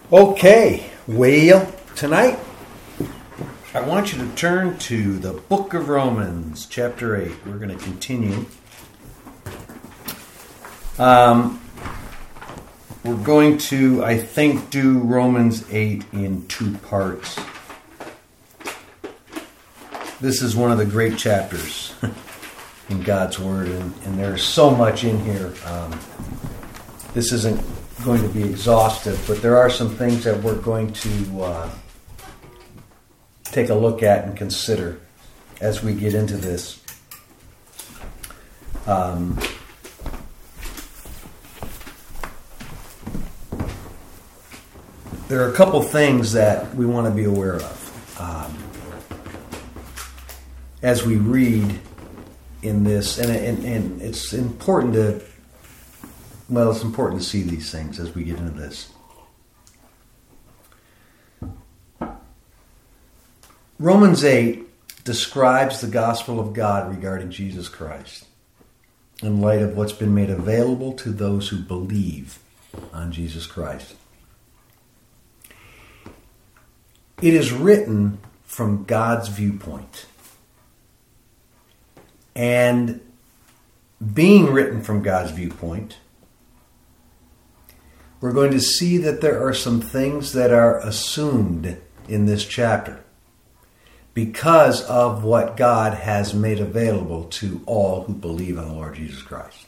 Okay, well, tonight I want you to turn to the book of Romans, chapter 8. We're going to continue. We're going to, I think, do Romans 8 in two parts. This is one of the great chapters in God's Word, and there's so much in here. This isn't going to be exhaustive, but there are some things that we're going to take a look at and consider as we get into this. There are a couple things that we want to be aware of as we read in this, and it's important to it's important to see these things as we get into this. Romans 8 describes the gospel of God regarding Jesus Christ in light of what's been made available to those who believe on Jesus Christ. It is written from God's viewpoint. And being written from God's viewpoint, we're going to see that there are some things that are assumed in this chapter because of what God has made available to all who believe on the Lord Jesus Christ.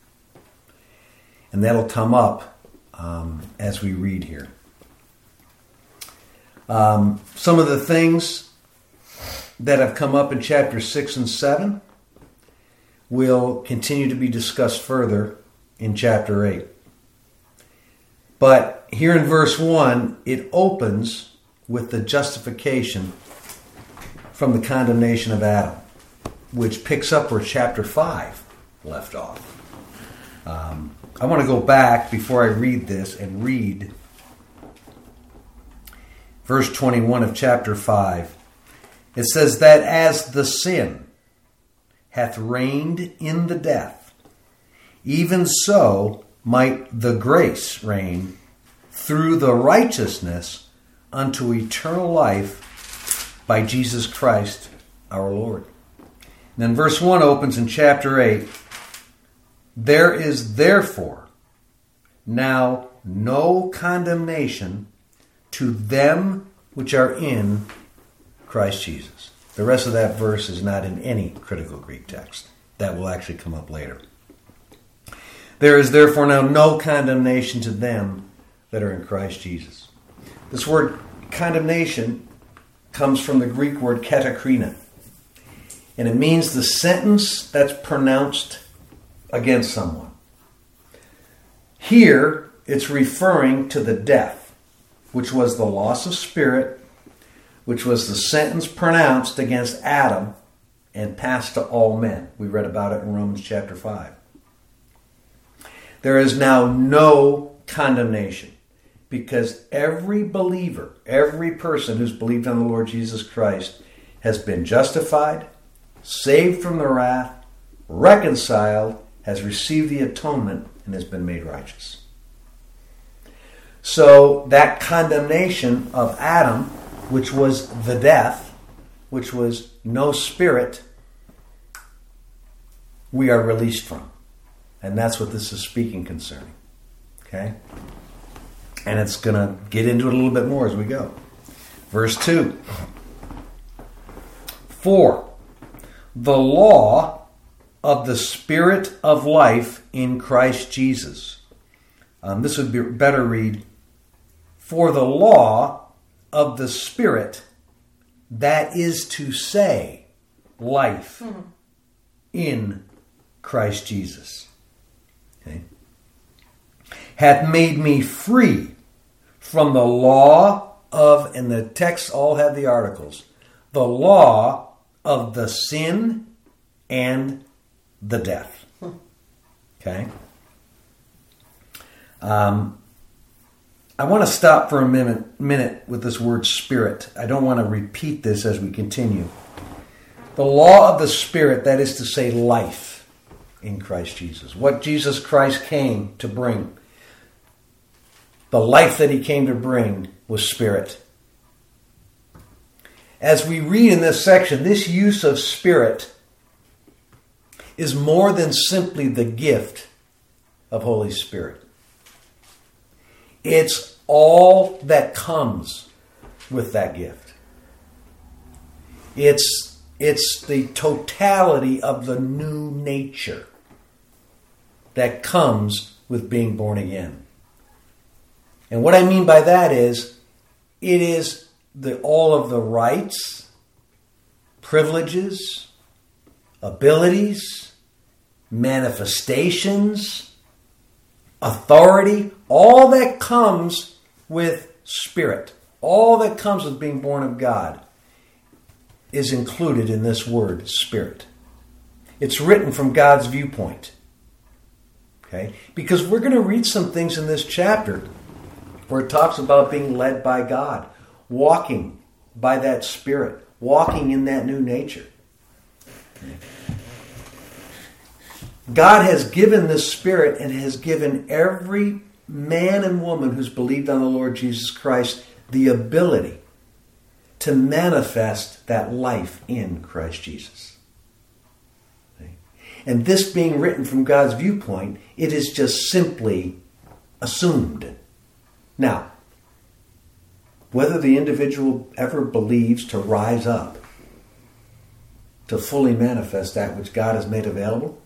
And that'll come up as we read here. Some of the things that have come up in chapter 6 and 7 will continue to be discussed further in chapter 8. But here in verse 1, it opens with the justification from the condemnation of Adam, which picks up where chapter 5 left off. I want to go back before I read this and read verse 21 of chapter 5. It says that as the sin hath reigned in the death, even so might the grace reign through the righteousness unto eternal life by Jesus Christ our Lord. And then verse 1 opens in chapter 8. There is therefore now no condemnation to them which are in Christ Jesus. The rest of that verse is not in any critical Greek text. That will actually come up later. There is therefore now no condemnation to them that are in Christ Jesus. This word condemnation comes from the Greek word katakrina. And it means the sentence that's pronounced against someone. Here, it's referring to the death, which was the loss of spirit, which was the sentence pronounced against Adam and passed to all men. We read about it in Romans chapter 5. There is now no condemnation because every believer, every person who's believed on the Lord Jesus Christ has been justified, saved from the wrath, reconciled, has received the atonement, and has been made righteous. So that condemnation of Adam, which was the death, which was no spirit, we are released from. And that's what this is speaking concerning. Okay? And it's going to get into it a little bit more as we go. Verse 2. For the law of the Spirit of life in Christ Jesus. This would be better read. For the law of the Spirit, that is to say, life in Christ Jesus. Okay. Hath made me free from the law of, and the texts all have the articles, the law of the sin and the death. Okay? I want to stop for a minute with this word spirit. I don't want to repeat this as we continue. The law of the Spirit, that is to say life in Christ Jesus. What Jesus Christ came to bring. The life that he came to bring was spirit. As we read in this section, this use of spirit is more than simply the gift of Holy Spirit. It's all that comes with that gift. It's the totality of the new nature that comes with being born again. And what I mean by that is, it is all of the rights, privileges, abilities, manifestations, authority, all that comes with spirit, all that comes with being born of God is included in this word, spirit. It's written from God's viewpoint. Okay? Because we're going to read some things in this chapter where it talks about being led by God, walking by that spirit, walking in that new nature. God has given this spirit and has given every man and woman who's believed on the Lord Jesus Christ the ability to manifest that life in Christ Jesus. And this being written from God's viewpoint, it is just simply assumed. Now, whether the individual ever believes to rise up to fully manifest that which God has made available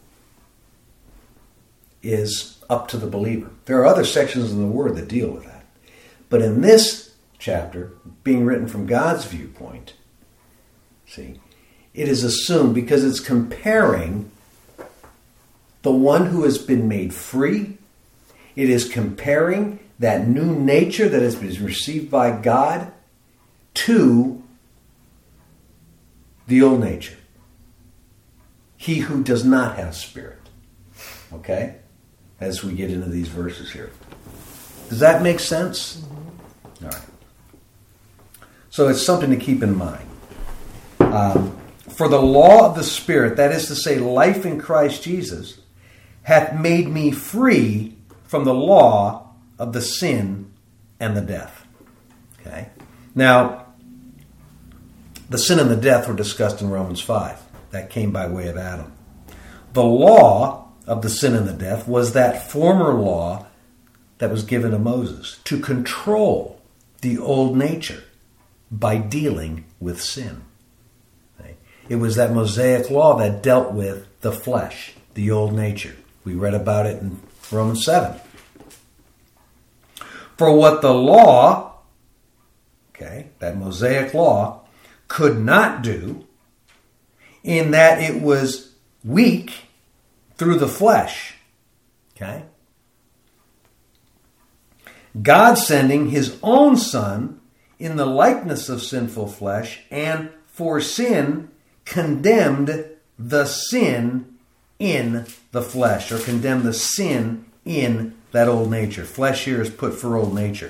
is up to the believer. There are other sections in the Word that deal with that. But in this chapter, being written from God's viewpoint, see, it is assumed because it's comparing the one who has been made free. It is comparing that new nature that has been received by God to the old nature. He who does not have spirit. Okay? As we get into these verses here. Does that make sense? Mm-hmm. All right. So it's something to keep in mind. For the law of the Spirit, that is to say, life in Christ Jesus, hath made me free from the law of the sin and the death. Okay? Now, the sin and the death were discussed in Romans 5. That came by way of Adam. The law of the sin and the death was that former law that was given to Moses to control the old nature by dealing with sin. Okay? It was that Mosaic law that dealt with the flesh, the old nature. We read about it in Romans 7. For what the law, okay, that Mosaic law, could not do, in that it was weak through the flesh, okay? God sending his own Son in the likeness of sinful flesh, and for sin condemned the sin in the flesh, or condemned the sin in that old nature. Flesh here is put for old nature.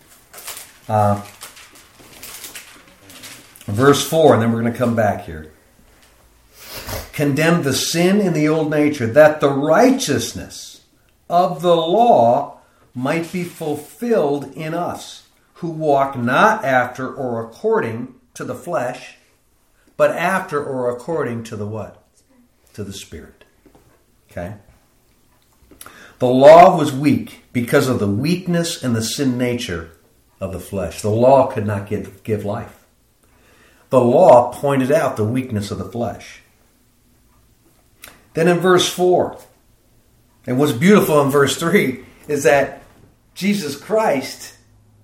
Verse 4, and then we're going to come back here. Condemned the sin in the old nature, that the righteousness of the law might be fulfilled in us, who walk not after or according to the flesh, but after or according to the what? To the Spirit. Okay? The law was weak because of the weakness and the sin nature of the flesh. The law could not give life. The law pointed out the weakness of the flesh. Then in verse 4, and what's beautiful in verse 3 is that Jesus Christ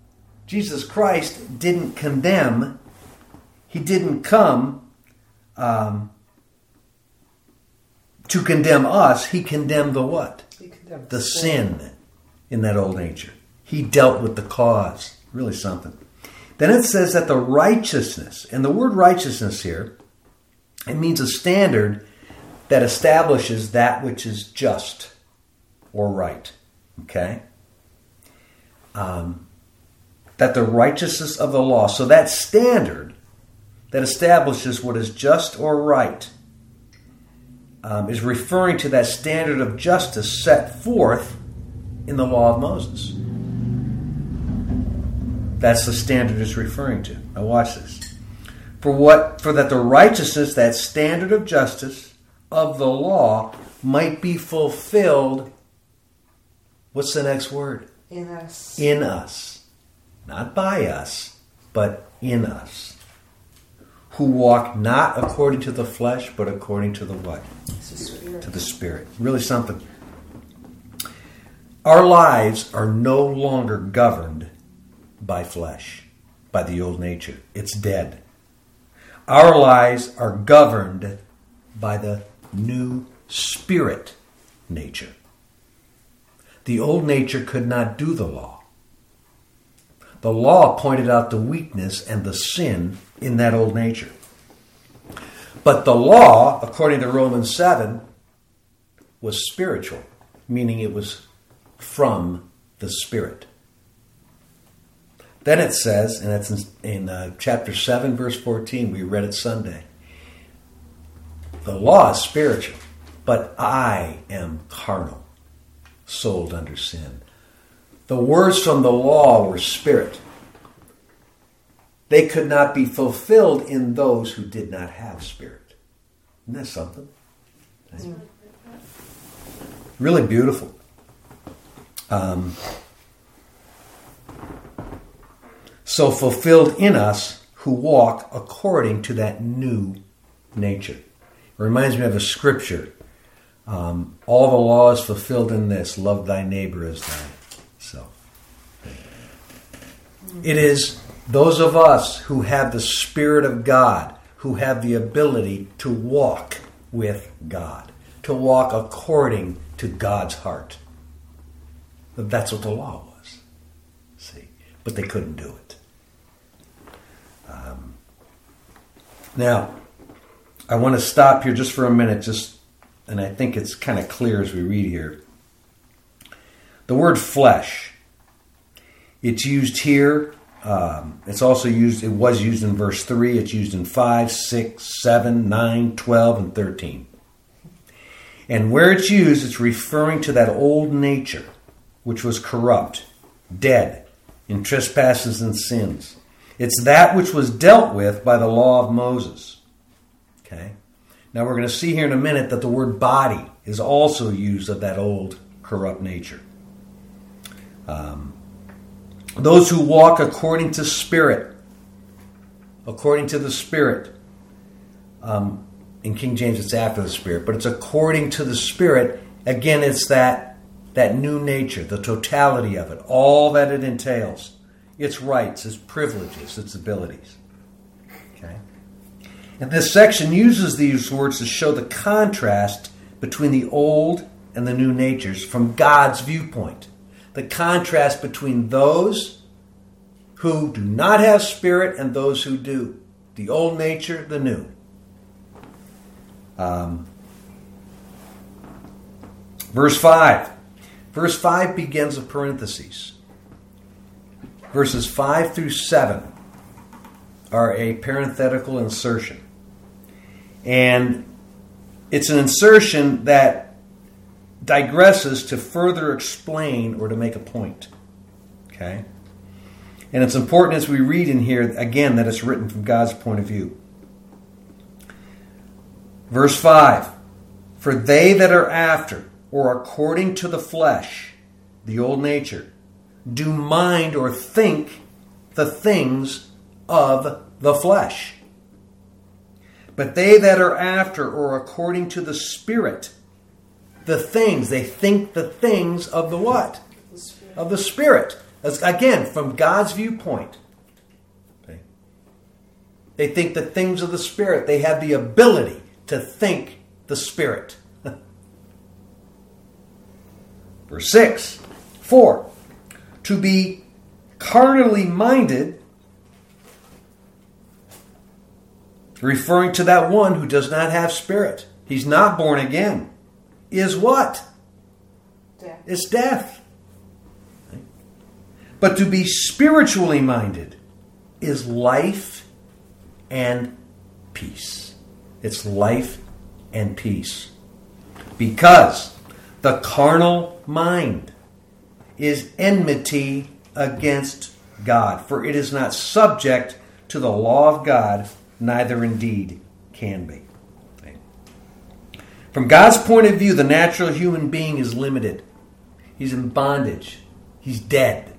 didn't condemn. He didn't come to condemn us. He condemned the what? The sin in that old nature. He dealt with the cause. Really something. Then it says that the righteousness, and the word righteousness here, it means a standard that establishes that which is just or right. Okay? That the righteousness of the law, so that standard that establishes what is just or right, is referring to that standard of justice set forth in the law of Moses. That's the standard it's referring to. Now watch this. For that the righteousness, that standard of justice of the law, might be fulfilled. What's the next word? In us. In us. Not by us, but in us. Who walk not according to the flesh, but according to the what? To the Spirit. Really something. Our lives are no longer governed by flesh, by the old nature. It's dead. Our lives are governed by the new spirit nature. The old nature could not do the law. The law pointed out the weakness and the sin in that old nature. But the law, according to Romans 7, was spiritual, meaning it was from the Spirit. Then it says, and that's in chapter 7, verse 14, we read it Sunday, the law is spiritual, but I am carnal, sold under sin. The words from the law were spirit. They could not be fulfilled in those who did not have spirit. Isn't that something? Really beautiful. So fulfilled in us who walk according to that new nature. It reminds me of a scripture. All the law is fulfilled in this: love thy neighbor as thyself. It is those of us who have the Spirit of God, who have the ability to walk with God, to walk according to God's heart. That's what the law was. See, but they couldn't do it. Now, I want to stop here just for a minute, and I think it's kind of clear as we read here. The word flesh, it's used here. It's also used, it was used in verse 3. It's used in 5, 6, 7, 9, 12, and 13. And where it's used, it's referring to that old nature, which was corrupt, dead, in trespasses and sins. It's that which was dealt with by the law of Moses. Okay? Now we're going to see here in a minute that the word body is also used of that old corrupt nature. Those who walk according to Spirit, according to the Spirit. In King James it's after the Spirit, but it's according to the Spirit. Again, it's that new nature, the totality of it, all that it entails. Its rights, its privileges, its abilities. Okay? And this section uses these words to show the contrast between the old and the new natures from God's viewpoint. The contrast between those who do not have spirit and those who do. The old nature, the new. Verse 5. Verse 5 begins a parenthesis. Verses 5 through 7 are a parenthetical insertion. And it's an insertion that digresses to further explain or to make a point. Okay? And it's important as we read in here, again, that it's written from God's point of view. Verse 5. For they that are after, or according to the flesh, the old nature, do mind or think the things of the flesh. But they that are after, or according to the Spirit, the things, they think the things of the what? Of the Spirit. As, again, from God's viewpoint. Okay. They think the things of the Spirit. They have the ability to think the Spirit. Verse 6. 4. To be carnally minded, referring to that one who does not have spirit. He's not born again. Is what? Death. It's death. But to be spiritually minded is life and peace. It's life and peace. Because the carnal mind is enmity against God, for it is not subject to the law of God, neither indeed can be. From God's point of view, the natural human being is limited. He's in bondage. He's dead.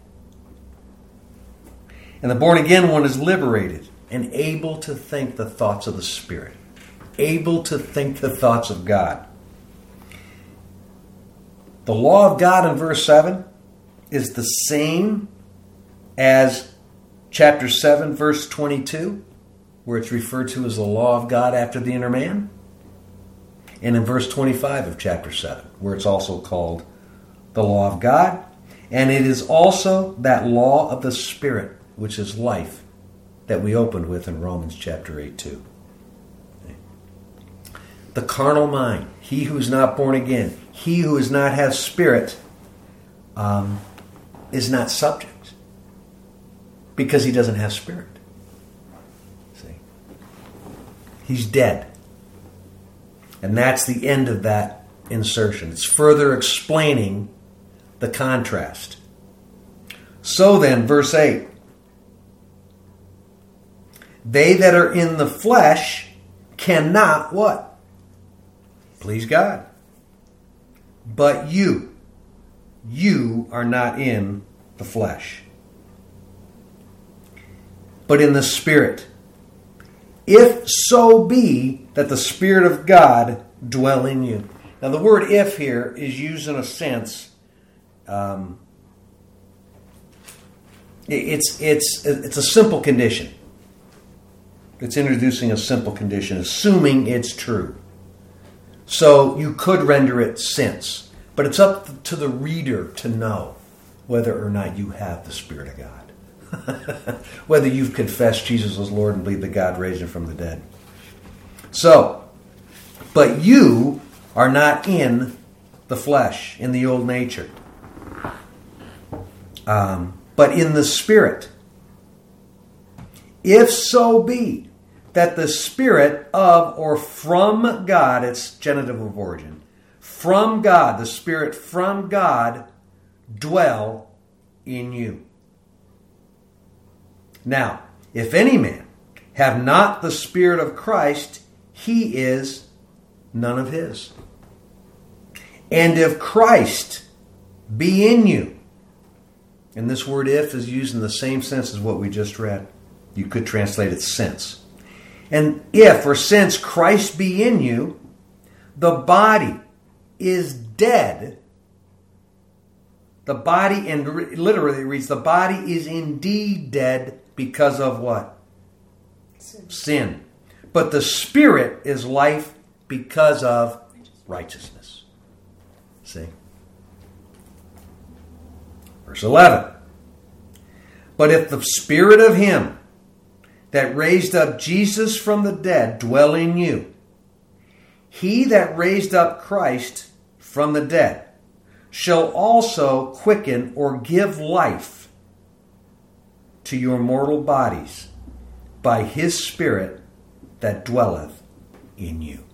And the born-again one is liberated and able to think the thoughts of the Spirit. Able to think the thoughts of God. The law of God in verse 7 is the same as chapter 7, verse 22, where it's referred to as the law of God after the inner man. And in verse 25 of chapter 7, where it's also called the law of God. And it is also that law of the Spirit, which is life, that we opened with in Romans chapter 8 too. The carnal mind, he who is not born again, he who does not have Spirit, is not subject, because he doesn't have Spirit. See? He's dead. And that's the end of that insertion. It's further explaining the contrast. So then, verse 8. They that are in the flesh cannot what? Please God. But you are not in the flesh, but in the Spirit. If so be that the Spirit of God dwell in you. Now the word if here is used in a sense, it's a simple condition. It's introducing a simple condition, assuming it's true. So you could render it since, but it's up to the reader to know whether or not you have the Spirit of God. Whether you've confessed Jesus as Lord and believe that God raised him from the dead. So, but you are not in the flesh, in the old nature, but in the Spirit. If so be that the Spirit of or from God, it's genitive of origin, from God, the Spirit from God, dwell in you. Now, if any man have not the Spirit of Christ, he is none of his. And if Christ be in you, and this word if is used in the same sense as what we just read. You could translate it since. And if or since Christ be in you, the body is dead. The body, and literally it reads, the body is indeed dead because of what? Sin. But the Spirit is life because of righteousness. See? Verse 11. But if the Spirit of him that raised up Jesus from the dead dwell in you, he that raised up Christ from the dead shall also quicken or give life to your mortal bodies by his Spirit that dwelleth in you.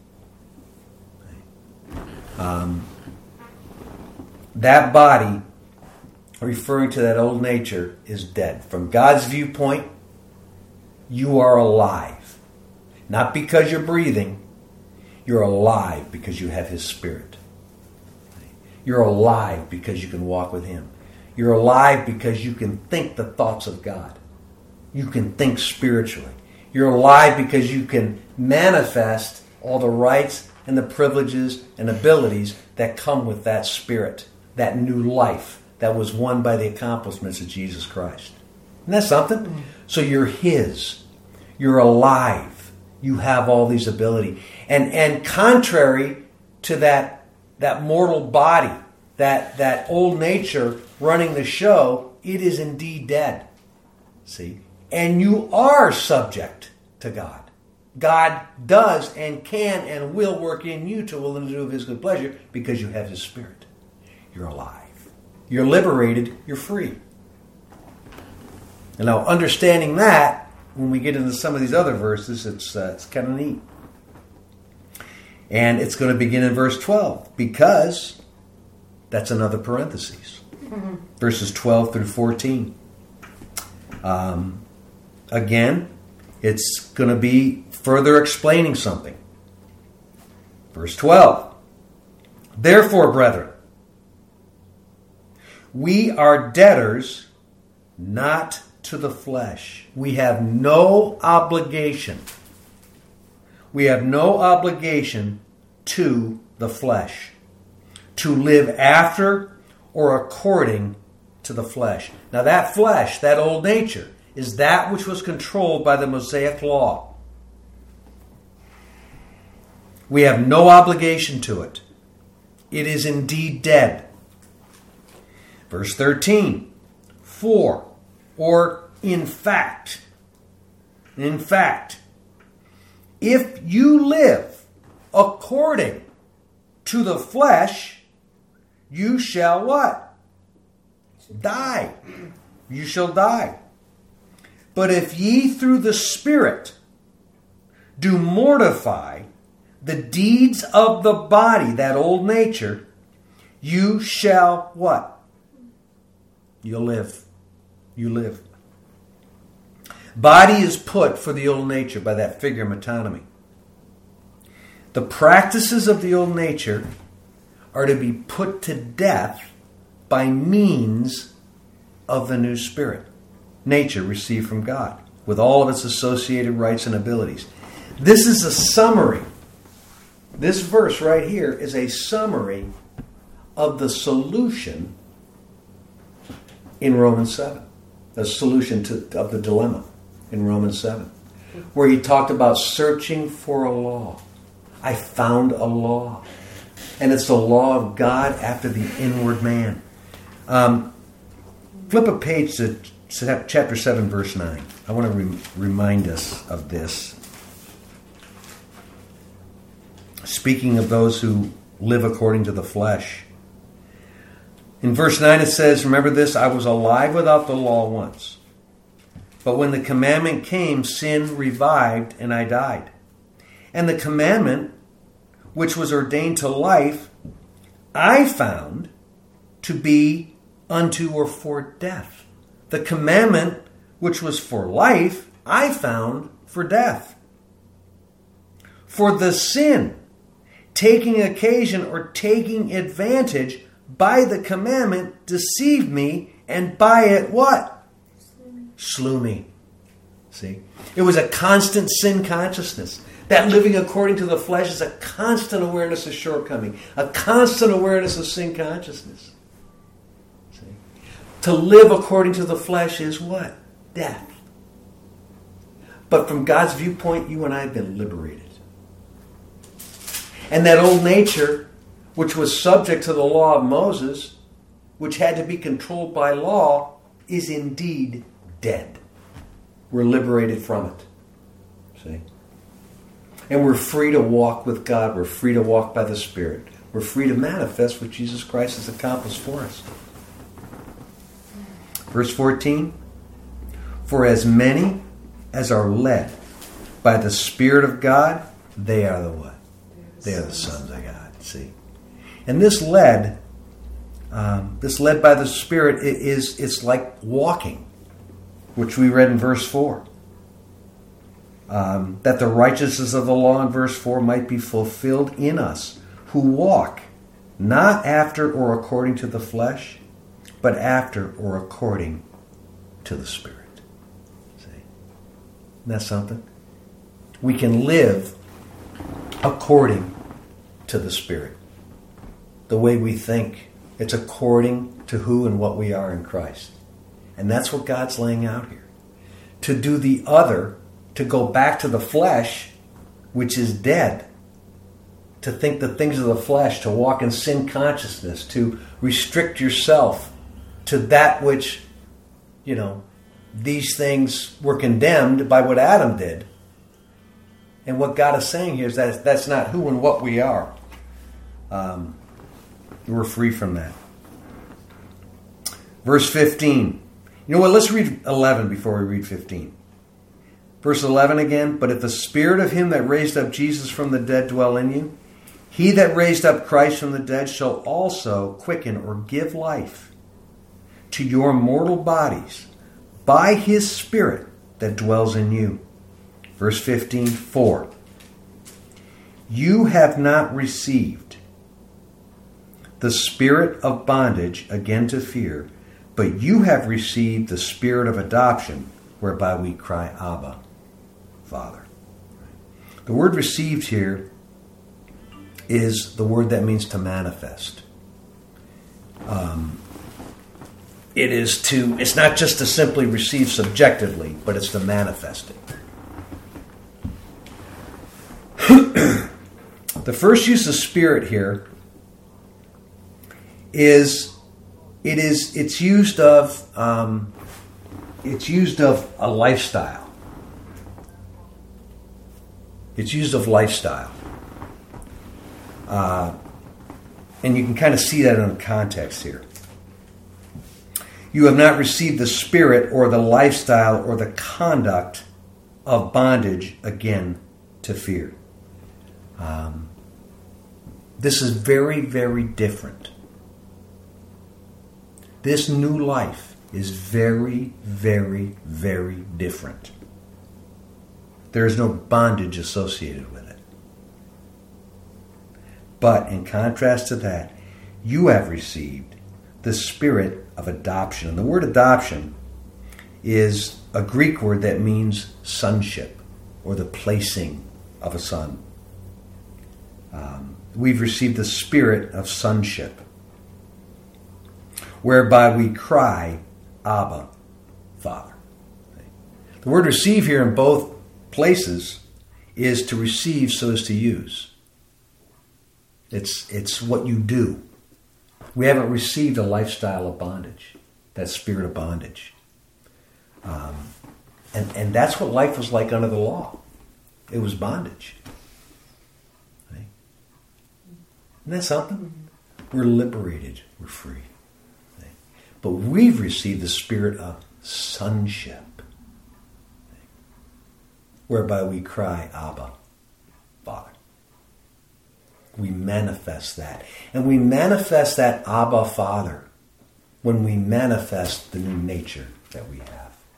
That body, referring to that old nature, is dead. From God's viewpoint, you are alive. Not because you're breathing. You're alive because you have his Spirit. You're alive because you can walk with him. You're alive because you can think the thoughts of God. You can think spiritually. You're alive because you can manifest all the rights and the privileges and abilities that come with that Spirit, that new life that was won by the accomplishments of Jesus Christ. Isn't that something? So you're his. You're alive. You have all these ability. And contrary to that mortal body, that old nature running the show, it is indeed dead. See? And you are subject to God. God does and can and will work in you to will and to do of his good pleasure because you have his Spirit. You're alive. You're liberated. You're free. And now, understanding that, when we get into some of these other verses, it's kind of neat. And it's going to begin in verse 12 because that's another parenthesis. Verses 12 through 14. Again, it's going to be further explaining something. Verse 12. Therefore, brethren, we are debtors not to the flesh. We have no obligation. We have no obligation to the flesh to live after or according to the flesh. Now that flesh, that old nature, is that which was controlled by the Mosaic law. We have no obligation to it. It is indeed dead. Verse 13. For, or in fact, if you live according to the flesh, you shall what? Die. You shall die. But if ye through the Spirit do mortify the deeds of the body, that old nature, you shall what? You'll live. You live. Body is put for the old nature by that figure metonymy. The practices of the old nature are to be put to death by means of the new spirit, nature received from God, with all of its associated rights and abilities. This is a summary. This verse right here is a summary of the solution in Romans 7. The solution of the dilemma in Romans 7. Where he talked about searching for a law. I found a law. And it's the law of God after the inward man. Flip a page to chapter 7, verse 9. I want to remind us of this. Speaking of those who live according to the flesh. In verse 9 it says, remember this, I was alive without the law once. But when the commandment came, sin revived and I died. And the commandment, which was ordained to life, I found to be unto or for death. The commandment, which was for life, I found for death. For the sin, taking occasion or taking advantage by the commandment, deceived me, and by it what? Slew me. See? It was a constant sin consciousness. That living according to the flesh is a constant awareness of shortcoming, a constant awareness of sin consciousness. See? To live according to the flesh is what? Death. But from God's viewpoint, you and I have been liberated. And that old nature, which was subject to the law of Moses, which had to be controlled by law, is indeed dead. We're liberated from it. See? And we're free to walk with God. We're free to walk by the Spirit. We're free to manifest what Jesus Christ has accomplished for us. Verse 14. For as many as are led by the Spirit of God, they are the what? They are the sons of God. See? And this led by the Spirit, it's like walking, which we read in verse 4. That the righteousness of the law in verse 4 might be fulfilled in us, who walk not after or according to the flesh, but after or according to the Spirit. See? Isn't that something? We can live according to the Spirit. The way we think. It's according to who and what we are in Christ. And that's what God's laying out here. To do the other, to go back to the flesh, which is dead. To think the things of the flesh, to walk in sin consciousness, to restrict yourself to that which, these things were condemned by what Adam did. And what God is saying here is that that's not who and what we are. We're free from that. Verse 15. You know what? Let's read 11 before we read 15. Verse 11 again. But if the Spirit of him that raised up Jesus from the dead dwell in you, he that raised up Christ from the dead shall also quicken or give life to your mortal bodies by his Spirit that dwells in you. Verse 15, for you have not received the spirit of bondage again to fear, but you have received the spirit of adoption, whereby we cry, Abba, Father. The word received here is the word that means to manifest. It's not just to simply receive subjectively, but it's to manifest it. The first use of spirit here it's used of a lifestyle. It's used of lifestyle. And you can kind of see that in the context here. You have not received the spirit or the lifestyle or the conduct of bondage again to fear. This is very, very different. This new life is very, very, very different. There is no bondage associated with it. But in contrast to that, you have received the spirit of adoption. And the word adoption is a Greek word that means sonship, or the placing of a son. We've received the spirit of sonship, whereby we cry, Abba, Father. The word receive here in both places is to receive so as to use. It's what you do. We haven't received a lifestyle of bondage, that spirit of bondage. And that's what life was like under the law. It was bondage. Right? Isn't that something? We're liberated. We're free. Right? But we've received the spirit of sonship, whereby we cry, Abba, Father. We manifest that. And we manifest that Abba, Father, when we manifest the new nature that we have.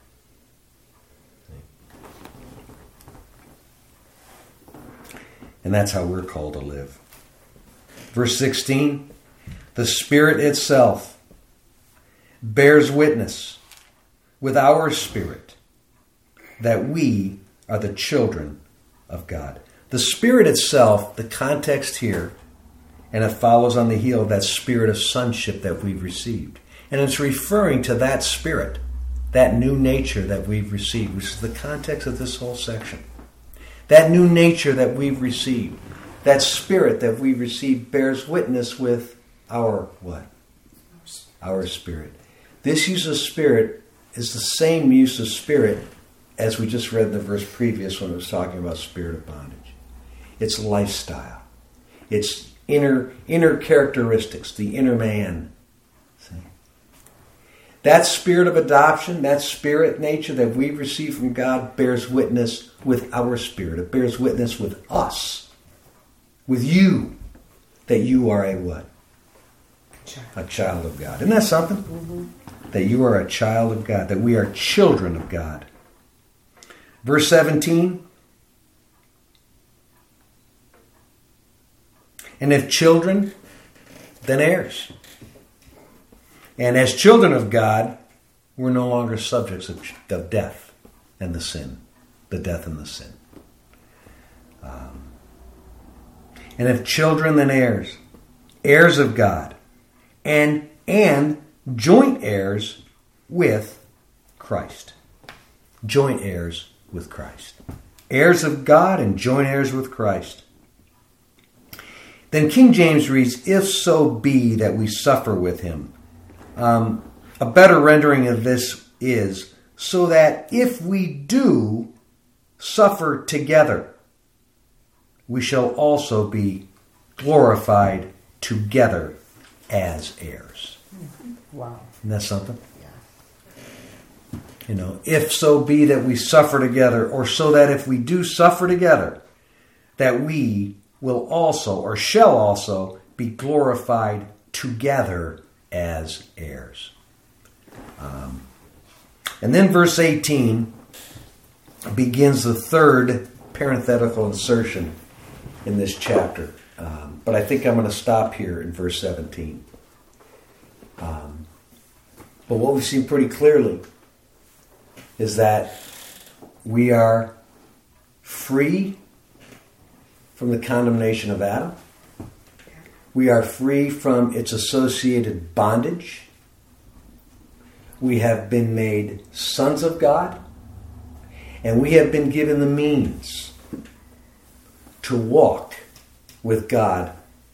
And that's how we're called to live. Verse 16, the Spirit itself bears witness with our spirit that we are the children of God. The Spirit itself, the context here, and it follows on the heel of that spirit of sonship that we've received. And it's referring to that spirit, that new nature that we've received, which is the context of this whole section. That new nature that we've received, that spirit that we've received bears witness with our what? Our spirit. This use of spirit is the same use of spirit as we just read in the verse previous when it was talking about spirit of bondage. It's lifestyle. It's inner characteristics, the inner man. See? That spirit of adoption, that spirit nature that we've received from God bears witness with our spirit. It bears witness with us, with you, that you are a what? A child of God. Isn't that something? Mm-hmm. That you are a child of God, that we are children of God. Verse 17, and if children, then heirs. And as children of God, we're no longer subjects of death and the sin. The death and the sin. And if children, then heirs. Heirs of God. And joint heirs with Christ. Joint heirs with Christ. Heirs of God and joint heirs with Christ. Then King James reads, if so be that we suffer with him. A better rendering of this is, so that if we do suffer together, we shall also be glorified together as heirs. Wow. Isn't that something? Yeah. You know, if so be that we suffer together, or so that if we do suffer together, that we will also, or shall also, be glorified together as heirs. And then verse 18 begins the third parenthetical insertion in this chapter. But I think I'm going to stop here in verse 17. But what we've seen pretty clearly is that we are free from the condemnation of Adam. We are free from its associated bondage. We have been made sons of God. And we have been given the means to walk with God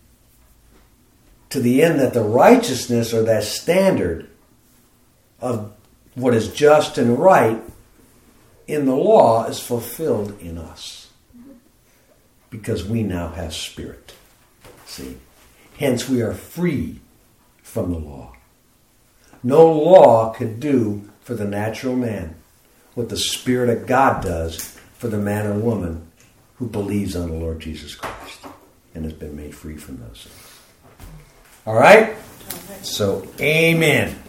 to the end that the righteousness or that standard of what is just and right in the law is fulfilled in us. Because we now have spirit. See? Hence we are free from the law. No law could do for the natural man what the Spirit of God does for the man or woman who believes on the Lord Jesus Christ and has been made free from those things. All right? So, amen.